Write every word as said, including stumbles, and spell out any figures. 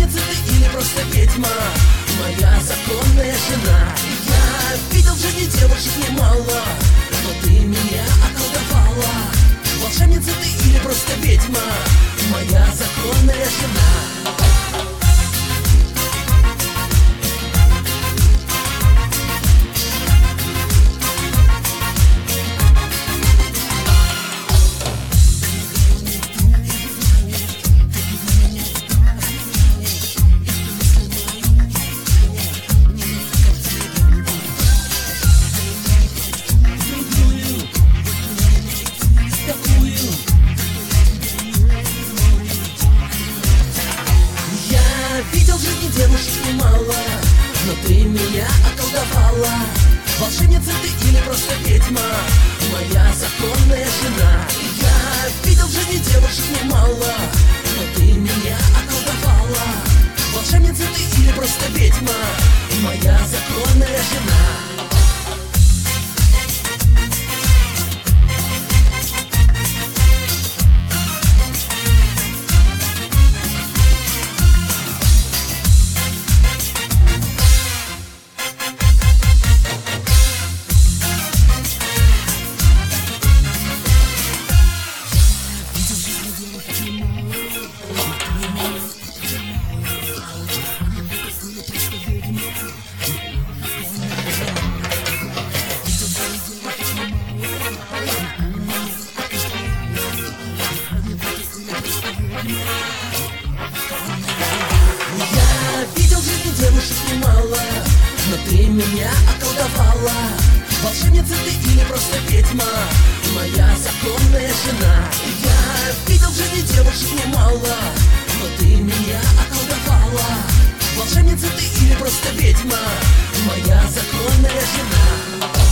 Волшебница ты или просто ведьма, моя законная жена. Я видел в жизни девушек немало, но ты меня околдовала. Волшебница ты или просто ведьма, моя законная жена. Видел в жизни девушек немало, но ты меня околдовала. Волшебница ты или просто ведьма, моя законная жена. Я видел в жизни девушек немало, но ты меня околдовала. Волшебница ты или просто ведьма, моя законная жена. Я видел в жизни девушек немало, но ты меня околдовала. Волшебница ты или просто ведьма, моя законная жена. Я видел в жизни девушек немало, но ты меня околдовала. Волшебница ты или просто ведьма, моя законная жена.